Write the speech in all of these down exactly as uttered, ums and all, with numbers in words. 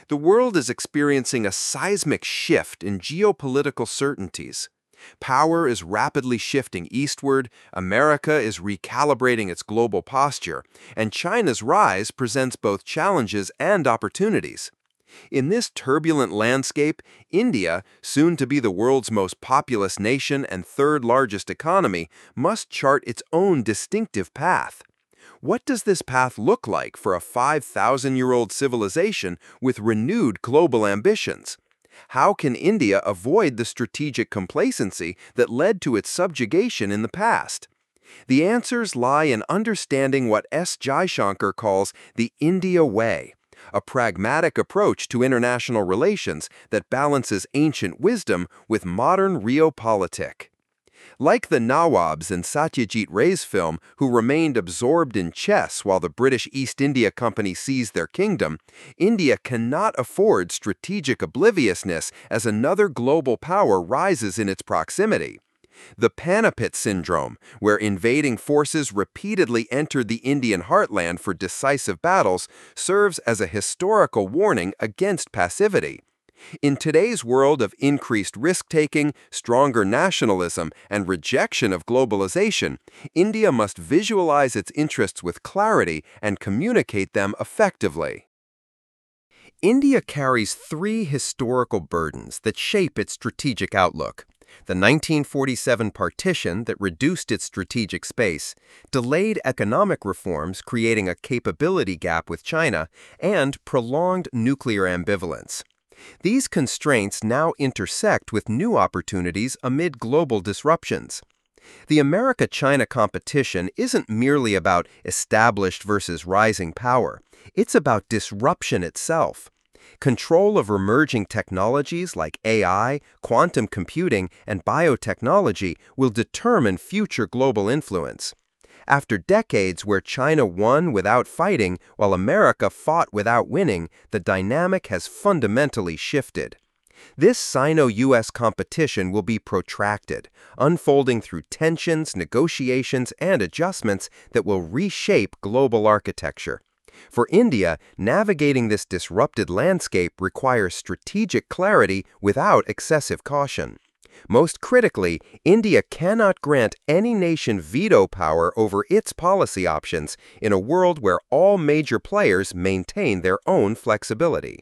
The world is experiencing a seismic shift in geopolitical certainties. Power is rapidly shifting eastward, America is recalibrating its global posture, and China's rise presents both challenges and opportunities. In this turbulent landscape, India, soon to be the world's most populous nation and third largest economy, must chart its own distinctive path. What does this path look like for a five thousand year old civilization with renewed global ambitions? How can India avoid the strategic complacency that led to its subjugation in the past? The answers lie in understanding what S. Jaishankar calls the India Way, a pragmatic approach to international relations that balances ancient wisdom with modern realpolitik. Like the Nawabs in Satyajit Ray's film, who remained absorbed in chess while the British East India Company seized their kingdom, India cannot afford strategic obliviousness as another global power rises in its proximity. The Paniput syndrome, where invading forces repeatedly entered the Indian heartland for decisive battles, serves as a historical warning against passivity. In today's world of increased risk-taking, stronger nationalism, and rejection of globalization, India must visualize its interests with clarity and communicate them effectively. India carries three historical burdens that shape its strategic outlook. The nineteen forty-seven partition that reduced its strategic space, delayed economic reforms creating a capability gap with China, and prolonged nuclear ambivalence. These constraints now intersect with new opportunities amid global disruptions. The America-China competition isn't merely about established versus rising power. It's about disruption itself. Control of emerging technologies like A I, quantum computing, and biotechnology will determine future global influence. After decades where China won without fighting while America fought without winning, the dynamic has fundamentally shifted. This Sino-U S competition will be protracted, unfolding through tensions, negotiations, and adjustments that will reshape global architecture. For India, navigating this disrupted landscape requires strategic clarity without excessive caution. Most critically, India cannot grant any nation veto power over its policy options in a world where all major players maintain their own flexibility.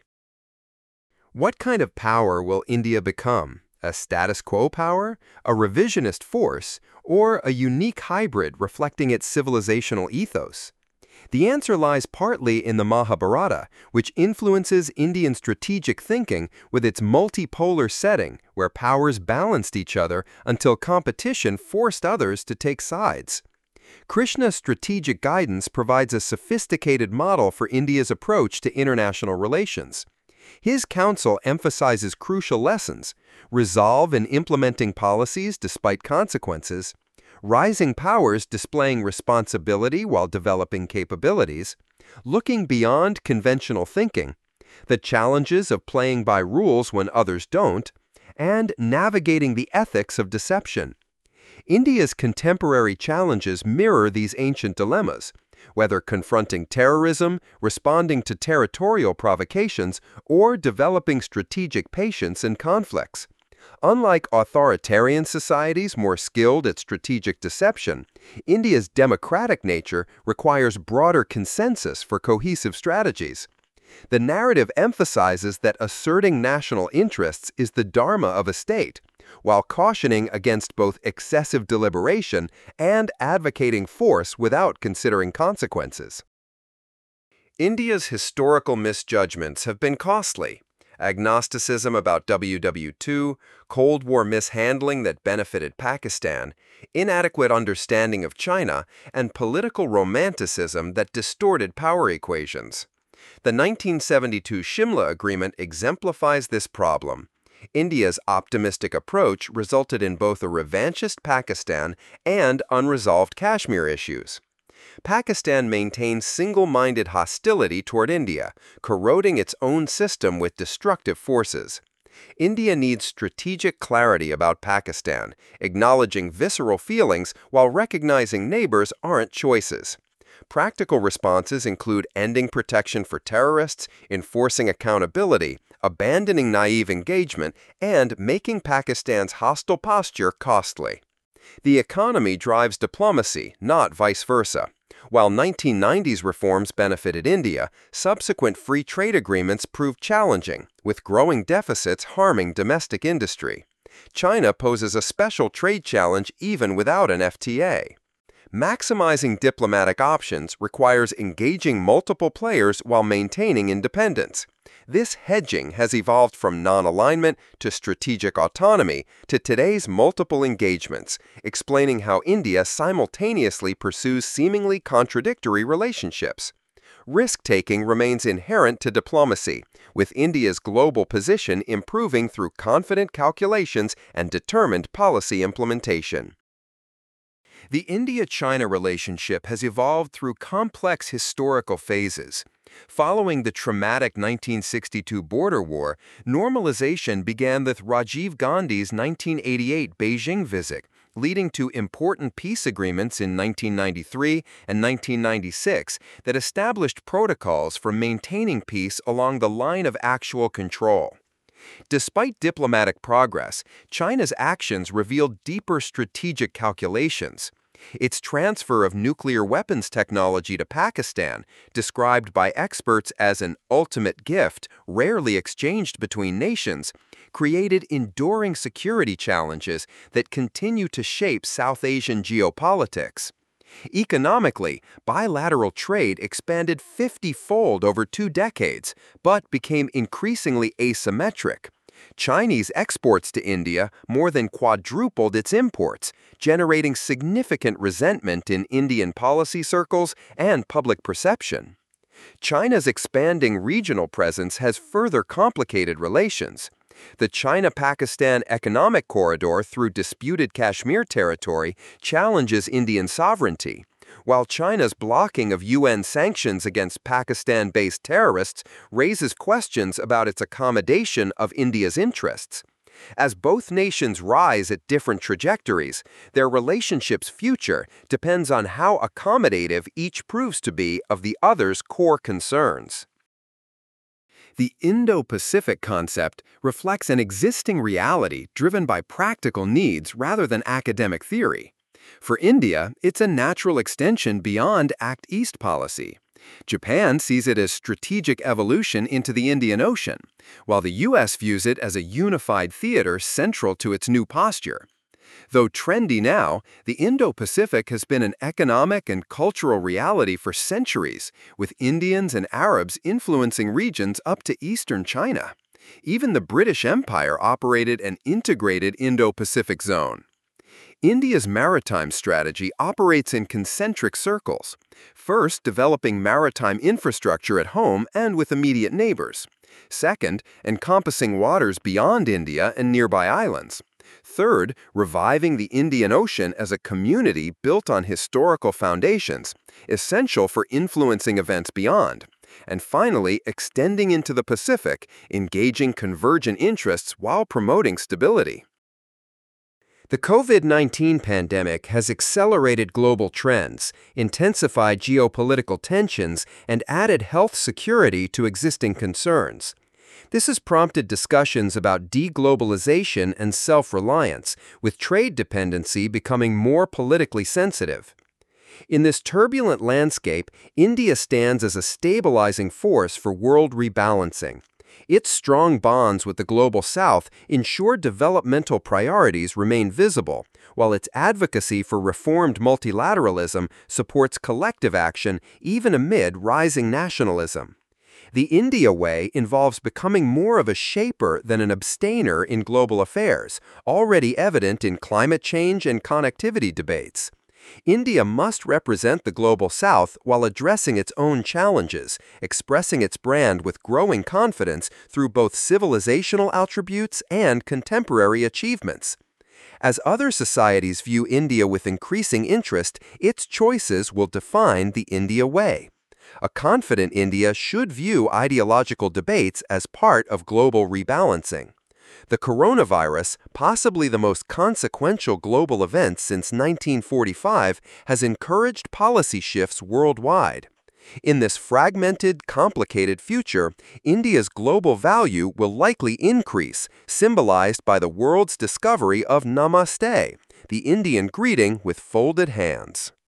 What kind of power will India become? A status quo power, a revisionist force, or a unique hybrid reflecting its civilizational ethos? The answer lies partly in the Mahabharata, which influences Indian strategic thinking with its multipolar setting where powers balanced each other until competition forced others to take sides. Krishna's strategic guidance provides a sophisticated model for India's approach to international relations. His counsel emphasizes crucial lessons: resolve in implementing policies despite consequences, rising powers displaying responsibility while developing capabilities, looking beyond conventional thinking, the challenges of playing by rules when others don't, and navigating the ethics of deception. India's contemporary challenges mirror these ancient dilemmas, whether confronting terrorism, responding to territorial provocations, or developing strategic patience in conflicts. Unlike authoritarian societies more skilled at strategic deception, India's democratic nature requires broader consensus for cohesive strategies. The narrative emphasizes that asserting national interests is the dharma of a state, while cautioning against both excessive deliberation and advocating force without considering consequences. India's historical misjudgments have been costly. Agnosticism about W W two, Cold War mishandling that benefited Pakistan, inadequate understanding of China, and political romanticism that distorted power equations. The nineteen seventy-two Shimla Agreement exemplifies this problem. India's optimistic approach resulted in both a revanchist Pakistan and unresolved Kashmir issues. Pakistan maintains single-minded hostility toward India, corroding its own system with destructive forces. India needs strategic clarity about Pakistan, acknowledging visceral feelings while recognizing neighbors aren't choices. Practical responses include ending protection for terrorists, enforcing accountability, abandoning naive engagement, and making Pakistan's hostile posture costly. The economy drives diplomacy, not vice versa. While nineteen nineties reforms benefited India, subsequent free trade agreements proved challenging, with growing deficits harming domestic industry. China poses a special trade challenge even without an F T A. Maximizing diplomatic options requires engaging multiple players while maintaining independence. This hedging has evolved from non-alignment to strategic autonomy to today's multiple engagements, explaining how India simultaneously pursues seemingly contradictory relationships. Risk-taking remains inherent to diplomacy, with India's global position improving through confident calculations and determined policy implementation. The India-China relationship has evolved through complex historical phases. Following the traumatic nineteen sixty-two border war, normalization began with Rajiv Gandhi's nineteen eighty-eight Beijing visit, leading to important peace agreements in nineteen ninety-three and nineteen ninety-six that established protocols for maintaining peace along the line of actual control. Despite diplomatic progress, China's actions revealed deeper strategic calculations. Its transfer of nuclear weapons technology to Pakistan, described by experts as an ultimate gift rarely exchanged between nations, created enduring security challenges that continue to shape South Asian geopolitics. Economically, bilateral trade expanded fifty-fold over two decades, but became increasingly asymmetric. Chinese exports to India more than quadrupled its imports, generating significant resentment in Indian policy circles and public perception. China's expanding regional presence has further complicated relations. The China-Pakistan Economic Corridor through disputed Kashmir territory challenges Indian sovereignty, while China's blocking of U N sanctions against Pakistan-based terrorists raises questions about its accommodation of India's interests. As both nations rise at different trajectories, their relationship's future depends on how accommodative each proves to be of the other's core concerns. The Indo-Pacific concept reflects an existing reality driven by practical needs rather than academic theory. For India, it's a natural extension beyond Act East policy. Japan sees it as strategic evolution into the Indian Ocean, while the U S views it as a unified theater central to its new posture. Though trendy now, the Indo-Pacific has been an economic and cultural reality for centuries, with Indians and Arabs influencing regions up to eastern China. Even the British Empire operated an integrated Indo-Pacific zone. India's maritime strategy operates in concentric circles, first developing maritime infrastructure at home and with immediate neighbors. Second, encompassing waters beyond India and nearby islands. Third, reviving the Indian Ocean as a community built on historical foundations, essential for influencing events beyond. And finally, extending into the Pacific, engaging convergent interests while promoting stability. The COVID nineteen pandemic has accelerated global trends, intensified geopolitical tensions, and added health security to existing concerns. This has prompted discussions about deglobalization and self-reliance, with trade dependency becoming more politically sensitive. In this turbulent landscape, India stands as a stabilizing force for world rebalancing. Its strong bonds with the Global South ensure developmental priorities remain visible, while its advocacy for reformed multilateralism supports collective action even amid rising nationalism. The India way involves becoming more of a shaper than an abstainer in global affairs, already evident in climate change and connectivity debates. India must represent the Global South while addressing its own challenges, expressing its brand with growing confidence through both civilizational attributes and contemporary achievements. As other societies view India with increasing interest, its choices will define the India way. A confident India should view ideological debates as part of global rebalancing. The coronavirus, possibly the most consequential global event since nineteen forty-five, has encouraged policy shifts worldwide. In this fragmented, complicated future, India's global value will likely increase, symbolized by the world's discovery of Namaste, the Indian greeting with folded hands.